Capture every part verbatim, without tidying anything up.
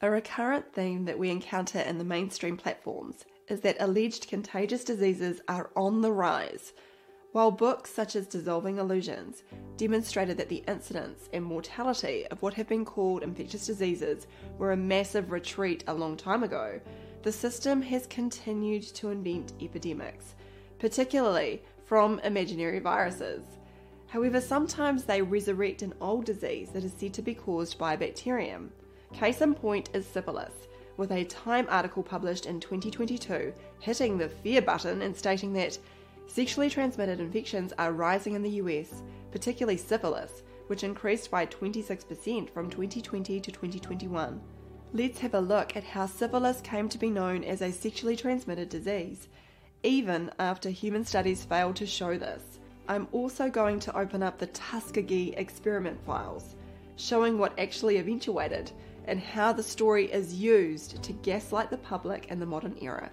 A recurrent theme that we encounter in the mainstream platforms is that alleged contagious diseases are on the rise. While books such as Dissolving Illusions demonstrated that the incidence and mortality of what have been called infectious diseases were a massive retreat a long time ago, the system has continued to invent epidemics, particularly from imaginary viruses. However, sometimes they resurrect an old disease that is said to be caused by a bacterium. Case in point is syphilis, with a Time article published in twenty twenty-two hitting the fear button and stating that sexually transmitted infections are rising in the U S, particularly syphilis, which increased by twenty-six percent from twenty twenty to twenty twenty-one. Let's have a look at how syphilis came to be known as a sexually transmitted disease, even after human studies failed to show this. I'm also going to open up the Tuskegee experiment files, showing what actually eventuated and how the story is used to gaslight the public in the modern era.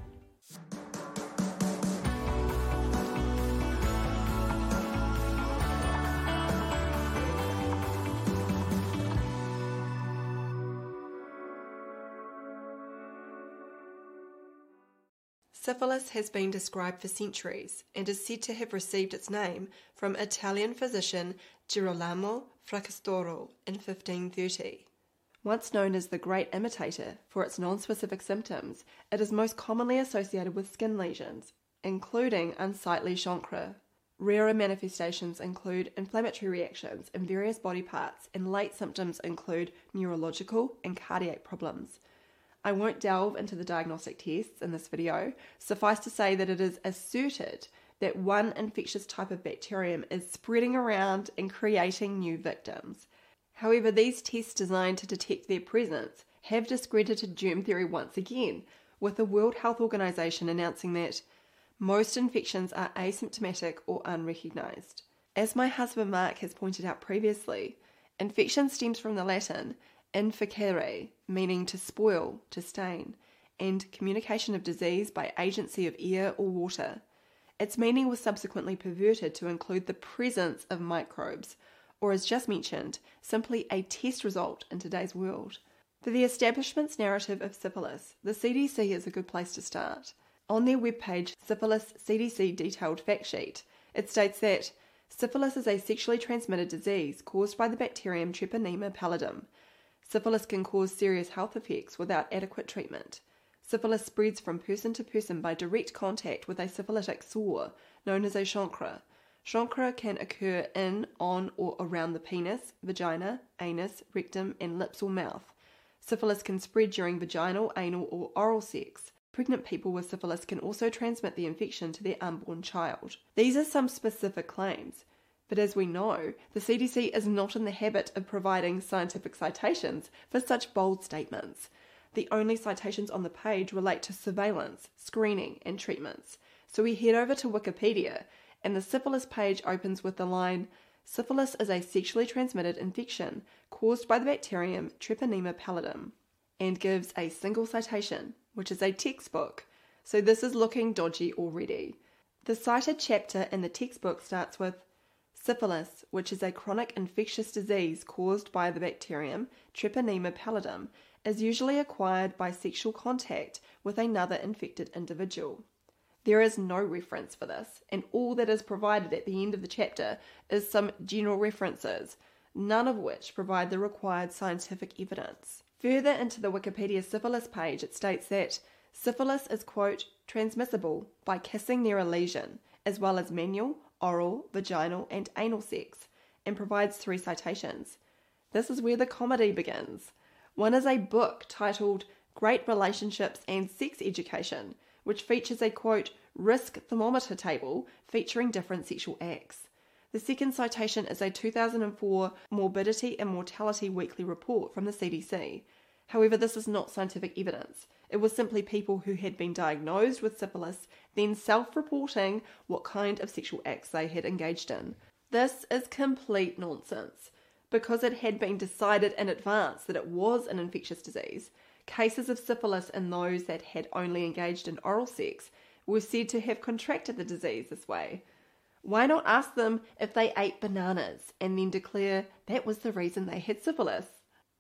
Syphilis has been described for centuries and is said to have received its name from Italian physician Girolamo Fracastoro in fifteen thirty. Once known as the Great Imitator for its non-specific symptoms, it is most commonly associated with skin lesions, including unsightly chancre. Rarer manifestations include inflammatory reactions in various body parts, and late symptoms include neurological and cardiac problems. I won't delve into the diagnostic tests in this video. Suffice to say that it is asserted that one infectious type of bacterium is spreading around and creating new victims. However, these tests designed to detect their presence have discredited germ theory once again, with the World Health Organization announcing that most infections are asymptomatic or unrecognized. As my husband Mark has pointed out previously, infection stems from the Latin inficere, meaning to spoil, to stain, and communication of disease by agency of air or water. Its meaning was subsequently perverted to include the presence of microbes, or as just mentioned, simply a test result in today's world. For the establishment's narrative of syphilis, the C D C is a good place to start. On their webpage, Syphilis C D C Detailed Fact Sheet, it states that syphilis is a sexually transmitted disease caused by the bacterium Treponema pallidum. Syphilis can cause serious health effects without adequate treatment. Syphilis spreads from person to person by direct contact with a syphilitic sore, known as a chancre. Chancre can occur in, on, or around the penis, vagina, anus, rectum, and lips or mouth. Syphilis can spread during vaginal, anal, or oral sex. Pregnant people with syphilis can also transmit the infection to their unborn child. These are some specific claims, but as we know, the C D C is not in the habit of providing scientific citations for such bold statements. The only citations on the page relate to surveillance, screening, and treatments. So we head over to Wikipedia, and the syphilis page opens with the line, "Syphilis is a sexually transmitted infection caused by the bacterium Treponema pallidum," and gives a single citation, which is a textbook. So this is looking dodgy already. The cited chapter in the textbook starts with, "Syphilis, which is a chronic infectious disease caused by the bacterium Treponema pallidum, is usually acquired by sexual contact with another infected individual." There is no reference for this, and all that is provided at the end of the chapter is some general references, none of which provide the required scientific evidence. Further into the Wikipedia syphilis page, it states that syphilis is, quote, transmissible by kissing near a lesion, as well as manual, oral, vaginal, and anal sex, and provides three citations. This is where the comedy begins. One is a book titled Great Relationships and Sex Education, which features a, quote, risk thermometer table featuring different sexual acts. The second citation is a two thousand four Morbidity and Mortality Weekly Report from the C D C. However, this is not scientific evidence. It was simply people who had been diagnosed with syphilis, then self-reporting what kind of sexual acts they had engaged in. This is complete nonsense. Because it had been decided in advance that it was an infectious disease, cases of syphilis in those that had only engaged in oral sex were said to have contracted the disease this way. Why not ask them if they ate bananas and then declare that was the reason they had syphilis?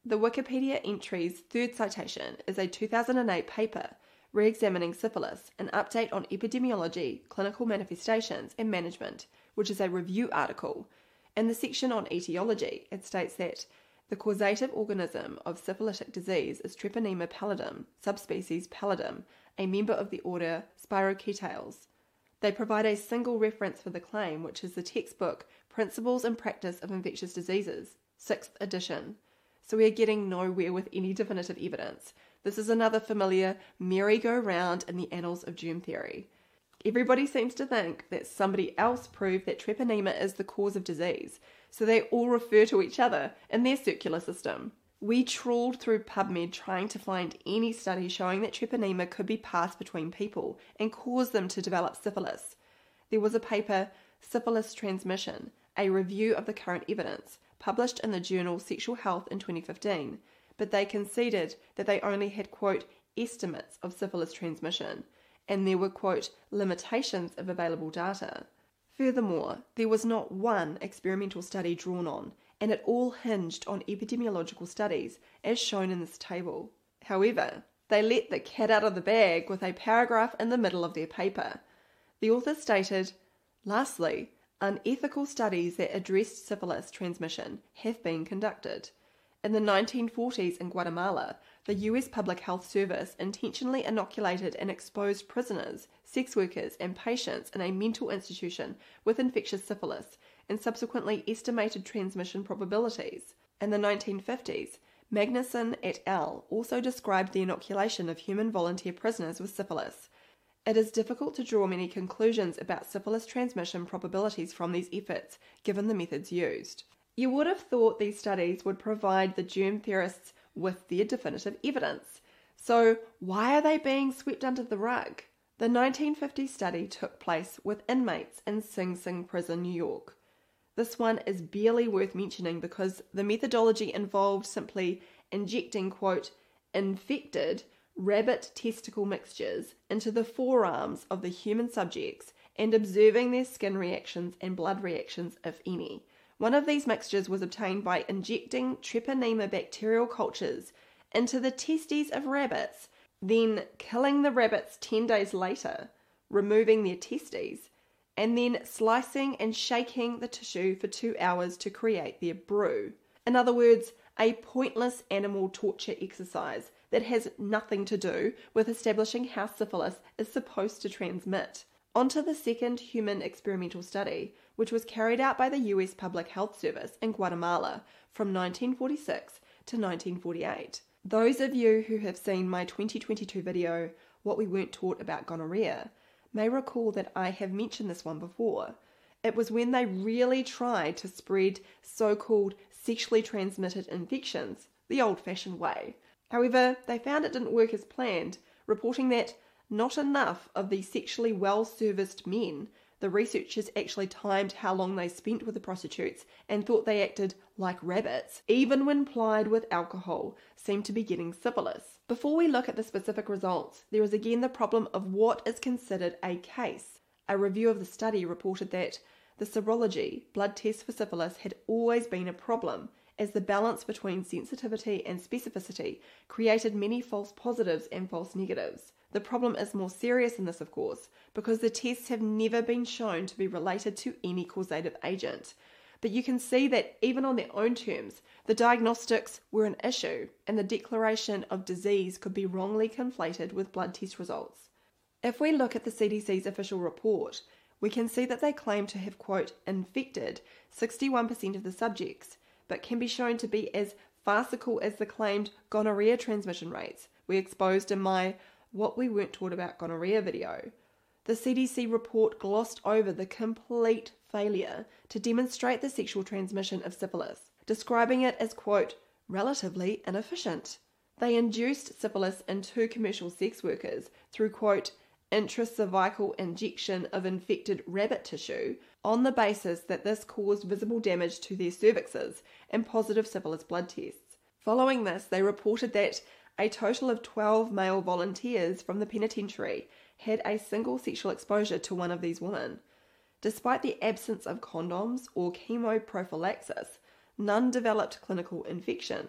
The Wikipedia entry's third citation is a two thousand eight paper re-examining syphilis, an update on epidemiology, clinical manifestations, and management, which is a review article. In the section on etiology, it states that the causative organism of syphilitic disease is Treponema pallidum, subspecies pallidum, a member of the order Spirochetales. They provide a single reference for the claim, which is the textbook Principles and Practice of Infectious Diseases, sixth edition. So we are getting nowhere with any definitive evidence. This is another familiar merry-go-round in the annals of germ theory. Everybody seems to think that somebody else proved that treponema is the cause of disease, so they all refer to each other in their circular system. We trawled through PubMed trying to find any study showing that treponema could be passed between people and cause them to develop syphilis. There was a paper, Syphilis Transmission, a review of the current evidence, published in the journal Sexual Health in twenty fifteen, but they conceded that they only had, quote, estimates of syphilis transmission, and there were, quote, limitations of available data. Furthermore, there was not one experimental study drawn on, and it all hinged on epidemiological studies, as shown in this table. However, they let the cat out of the bag with a paragraph in the middle of their paper. The author stated, lastly, unethical studies that addressed syphilis transmission have been conducted. In the nineteen forties in Guatemala, the U S Public Health Service intentionally inoculated and exposed prisoners, sex workers, and patients in a mental institution with infectious syphilis and subsequently estimated transmission probabilities. In the nineteen fifties, Magnuson et al. Also described the inoculation of human volunteer prisoners with syphilis. It is difficult to draw many conclusions about syphilis transmission probabilities from these efforts, given the methods used. You would have thought these studies would provide the germ theorists with their definitive evidence. So why are they being swept under the rug? The nineteen fifty study took place with inmates in Sing Sing Prison, New York. This one is barely worth mentioning because the methodology involved simply injecting, quote, infected rabbit testicle mixtures into the forearms of the human subjects and observing their skin reactions and blood reactions, if any. One of these mixtures was obtained by injecting treponema bacterial cultures into the testes of rabbits, then killing the rabbits ten days later, removing their testes, and then slicing and shaking the tissue for two hours to create their brew. In other words, a pointless animal torture exercise that has nothing to do with establishing how syphilis is supposed to transmit. On to the second human experimental study, which was carried out by the U S Public Health Service in Guatemala from nineteen forty-six to nineteen forty-eight. Those of you who have seen my twenty twenty-two video, What We Weren't Taught About Gonorrhea, may recall that I have mentioned this one before. It was when they really tried to spread so-called sexually transmitted infections the old-fashioned way. However, they found it didn't work as planned, reporting that not enough of the sexually well-serviced men, the researchers actually timed how long they spent with the prostitutes and thought they acted like rabbits, even when plied with alcohol, seemed to be getting syphilis. Before we look at the specific results, there is again the problem of what is considered a case. A review of the study reported that the serology, blood tests for syphilis, had always been a problem, as the balance between sensitivity and specificity created many false positives and false negatives. The problem is more serious in this, of course, because the tests have never been shown to be related to any causative agent. But you can see that even on their own terms, the diagnostics were an issue, and the declaration of disease could be wrongly conflated with blood test results. If we look at the C D C's official report, we can see that they claim to have, quote, infected sixty-one percent of the subjects, but can be shown to be as farcical as the claimed gonorrhea transmission rates we exposed in my What We Weren't Taught About Gonorrhea video. The C D C report glossed over the complete failure to demonstrate the sexual transmission of syphilis, describing it as, quote, relatively inefficient. They induced syphilis in two commercial sex workers through, quote, intracervical injection of infected rabbit tissue on the basis that this caused visible damage to their cervixes and positive syphilis blood tests. Following this, they reported that a total of twelve male volunteers from the penitentiary had a single sexual exposure to one of these women. Despite the absence of condoms or chemoprophylaxis, none developed clinical infection,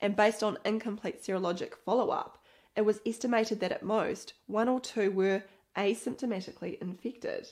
and based on incomplete serologic follow-up, it was estimated that at most one or two were asymptomatically infected.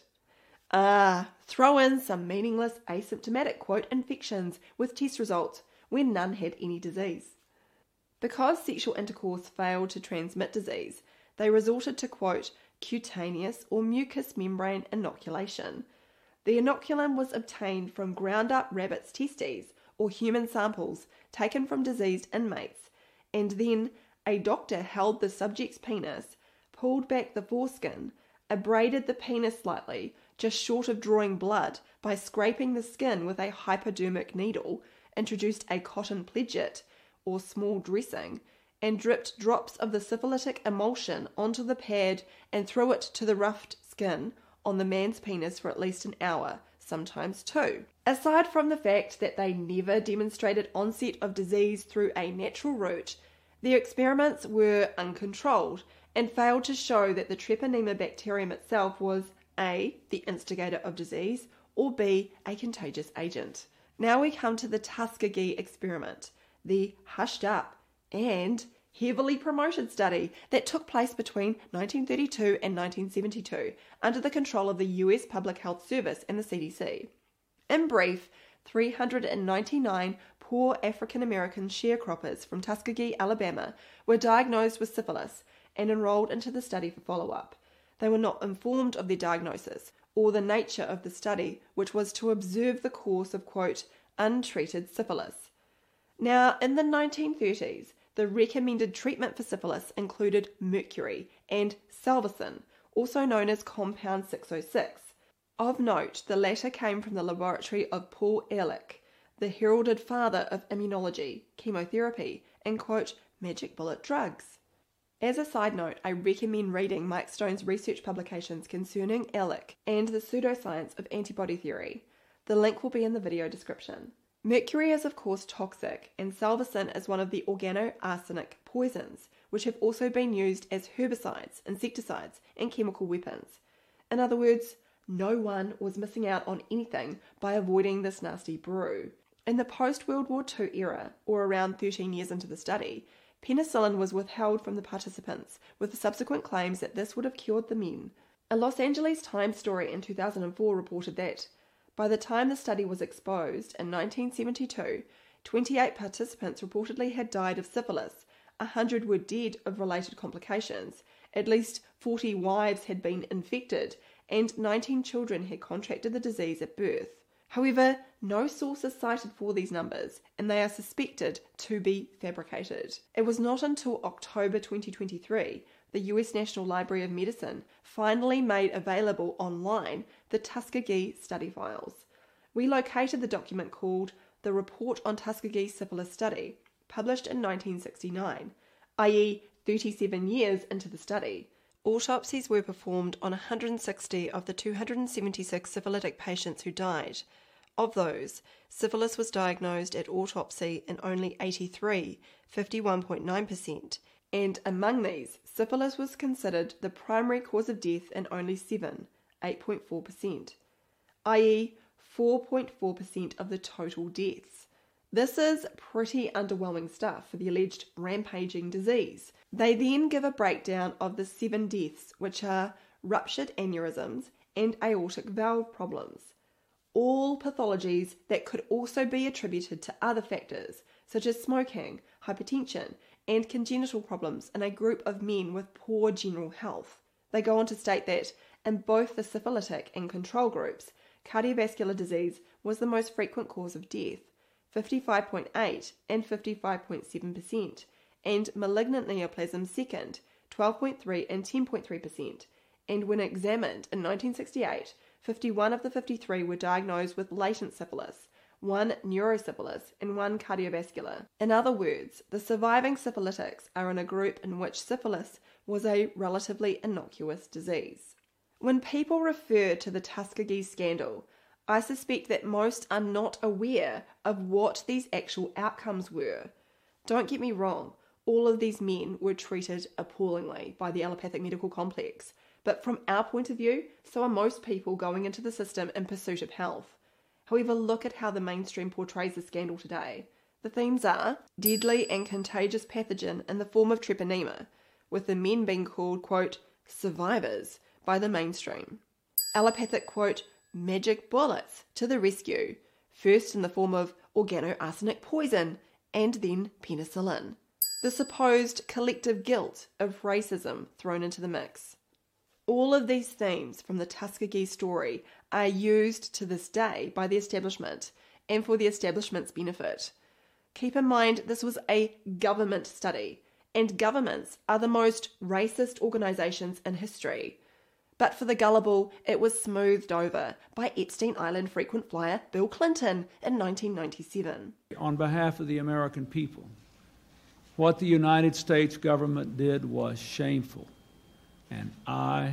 Ah, throw in some meaningless asymptomatic quote infections with test results when none had any disease. Because sexual intercourse failed to transmit disease, they resorted to quote cutaneous or mucous membrane inoculation. The inoculum was obtained from ground-up rabbits' testes or human samples taken from diseased inmates, and then a doctor held the subject's penis, pulled back the foreskin, abraded the penis slightly, just short of drawing blood, by scraping the skin with a hypodermic needle, introduced a cotton pledget, or small dressing, and dripped drops of the syphilitic emulsion onto the pad and threw it to the roughed skin on the man's penis for at least an hour, sometimes two. Aside from the fact that they never demonstrated onset of disease through a natural route, their experiments were uncontrolled and failed to show that the Treponema bacterium itself was A, the instigator of disease, or B, a contagious agent. Now we come to the Tuskegee experiment, the hushed up and heavily promoted study that took place between nineteen thirty-two and nineteen seventy-two under the control of the U S Public Health Service and the C D C. In brief, three hundred ninety-nine poor African American sharecroppers from Tuskegee, Alabama, were diagnosed with syphilis and enrolled into the study for follow-up. They were not informed of their diagnosis or the nature of the study, which was to observe the course of, quote, untreated syphilis. Now, in the nineteen thirties, the recommended treatment for syphilis included mercury and salvarsan, also known as compound six oh six. Of note, the latter came from the laboratory of Paul Ehrlich, the heralded father of immunology, chemotherapy, and, quote, magic bullet drugs. As a side note, I recommend reading Mike Stone's research publications concerning Ehrlich and the pseudoscience of antibody theory. The link will be in the video description. Mercury is of course toxic, and salvarsan is one of the organoarsenic poisons, which have also been used as herbicides, insecticides, and chemical weapons. In other words, no one was missing out on anything by avoiding this nasty brew. In the post-World War Two era, or around thirteen years into the study, penicillin was withheld from the participants, with the subsequent claims that this would have cured the men. A Los Angeles Times story in two thousand four reported that, by the time the study was exposed in nineteen seventy-two, twenty-eight participants reportedly had died of syphilis, one hundred were dead of related complications, at least forty wives had been infected, and nineteen children had contracted the disease at birth. However, no source is cited for these numbers, and they are suspected to be fabricated. It was not until October twenty twenty-three the U S National Library of Medicine finally made available online the Tuskegee study files. We located the document called the Report on Tuskegee Syphilis Study, published in nineteen sixty-nine, that is thirty-seven years into the study. Autopsies were performed on one hundred sixty of the two hundred seventy-six syphilitic patients who died. Of those, syphilis was diagnosed at autopsy in only eighty-three, fifty-one point nine percent, and among these, syphilis was considered the primary cause of death in only seven, eight point four percent, that is four point four percent of the total deaths. This is pretty underwhelming stuff for the alleged rampaging disease. They then give a breakdown of the seven deaths, which are ruptured aneurysms and aortic valve problems, all pathologies that could also be attributed to other factors, such as smoking, hypertension, and congenital problems in a group of men with poor general health. They go on to state that in both the syphilitic and control groups, cardiovascular disease was the most frequent cause of death, fifty-five point eight and fifty-five point seven percent, and malignant neoplasm second, twelve point three and ten point three percent, and when examined in nineteen sixty-eight, fifty-one of the fifty-three were diagnosed with latent syphilis, one neurosyphilis, and one cardiovascular. In other words, the surviving syphilitics are in a group in which syphilis was a relatively innocuous disease. When people refer to the Tuskegee scandal, I suspect that most are not aware of what these actual outcomes were. Don't get me wrong, all of these men were treated appallingly by the allopathic medical complex, but from our point of view, so are most people going into the system in pursuit of health. However, look at how the mainstream portrays the scandal today. The themes are deadly and contagious pathogen in the form of treponema, with the men being called, quote, survivors by the mainstream. Allopathic, quote, magic bullets to the rescue, first in the form of organoarsenic poison and then penicillin. The supposed collective guilt of racism thrown into the mix. All of these themes from the Tuskegee story are used to this day by the establishment and for the establishment's benefit. Keep in mind this was a government study, and governments are the most racist organisations in history. But for the gullible, it was smoothed over by Epstein Island frequent flyer Bill Clinton in nineteen ninety-seven. On behalf of the American people, what the United States government did was shameful, and I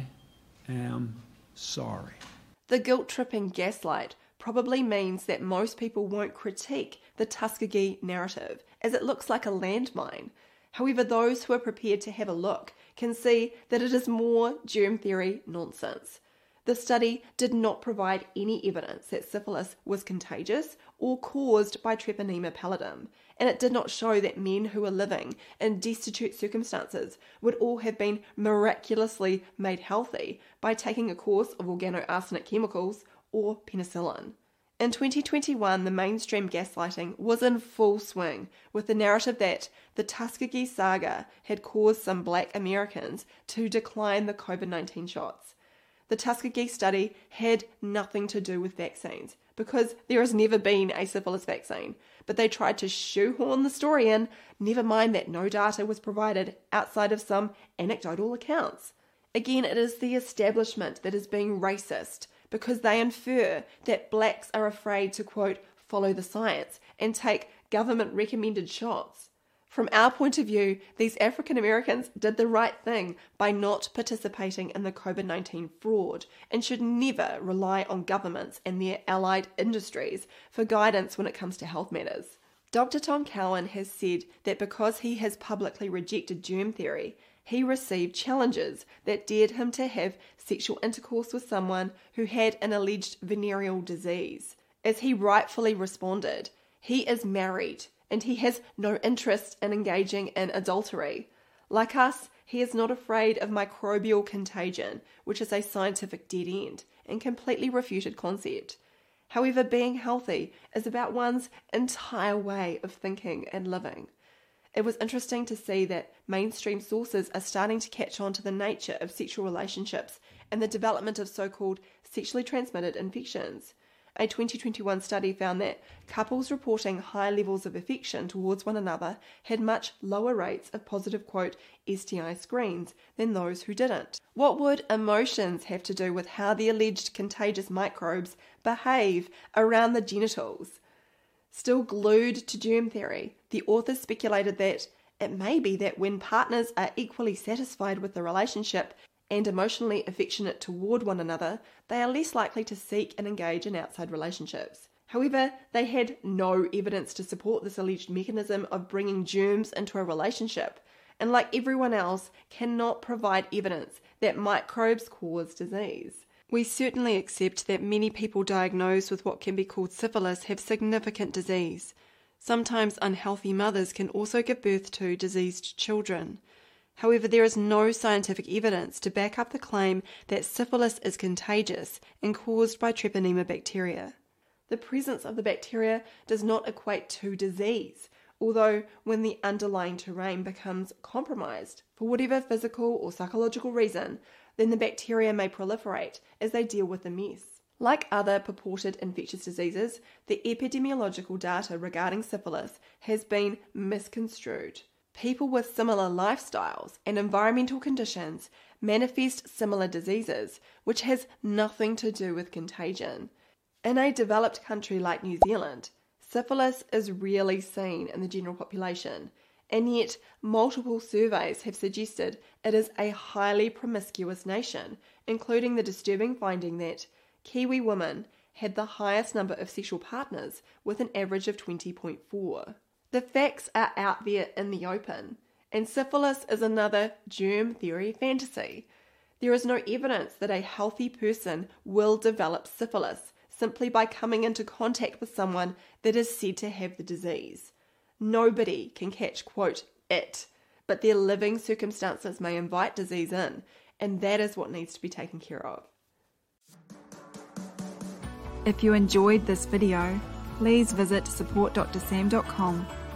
am sorry. The guilt-tripping gaslight probably means that most people won't critique the Tuskegee narrative, as it looks like a landmine. However, those who are prepared to have a look can see that it is more germ theory nonsense. The study did not provide any evidence that syphilis was contagious or caused by Treponema pallidum, and it did not show that men who were living in destitute circumstances would all have been miraculously made healthy by taking a course of organoarsenic chemicals or penicillin. In twenty twenty-one, the mainstream gaslighting was in full swing, with the narrative that the Tuskegee saga had caused some black Americans to decline the COVID nineteen shots. The Tuskegee study had nothing to do with vaccines, because there has never been a syphilis vaccine, but they tried to shoehorn the story in, never mind that no data was provided outside of some anecdotal accounts. Again, it is the establishment that is being racist, because they infer that blacks are afraid to, quote, follow the science and take government-recommended shots. From our point of view, these African Americans did the right thing by not participating in the COVID nineteen fraud and should never rely on governments and their allied industries for guidance when it comes to health matters. Doctor Tom Cowan has said that because he has publicly rejected germ theory, he received challenges that dared him to have sexual intercourse with someone who had an alleged venereal disease. As he rightfully responded, he is married and he has no interest in engaging in adultery. Like us, he is not afraid of microbial contagion, which is a scientific dead end and completely refuted concept. However, being healthy is about one's entire way of thinking and living. It was interesting to see that mainstream sources are starting to catch on to the nature of sexual relationships and the development of so-called sexually transmitted infections. A twenty twenty-one study found that couples reporting high levels of affection towards one another had much lower rates of positive, quote, S T I screens than those who didn't. What would emotions have to do with how the alleged contagious microbes behave around the genitals? Still glued to germ theory, the authors speculated that it may be that when partners are equally satisfied with the relationship and emotionally affectionate toward one another, they are less likely to seek and engage in outside relationships. However, they had no evidence to support this alleged mechanism of bringing germs into a relationship, and like everyone else, cannot provide evidence that microbes cause disease. We certainly accept that many people diagnosed with what can be called syphilis have significant disease. Sometimes unhealthy mothers can also give birth to diseased children. However, there is no scientific evidence to back up the claim that syphilis is contagious and caused by Treponema bacteria. The presence of the bacteria does not equate to disease, although when the underlying terrain becomes compromised for whatever physical or psychological reason, then the bacteria may proliferate as they deal with the mess. Like other purported infectious diseases, the epidemiological data regarding syphilis has been misconstrued. People with similar lifestyles and environmental conditions manifest similar diseases, which has nothing to do with contagion. In a developed country like New Zealand, syphilis is rarely seen in the general population, and yet multiple surveys have suggested it is a highly promiscuous nation, including the disturbing finding that Kiwi women had the highest number of sexual partners with an average of twenty point four. The facts are out there in the open, and syphilis is another germ theory fantasy. There is no evidence that a healthy person will develop syphilis simply by coming into contact with someone that is said to have the disease. Nobody can catch, quote, it, but their living circumstances may invite disease in, and that is what needs to be taken care of. If you enjoyed this video, please visit support dr sam dot com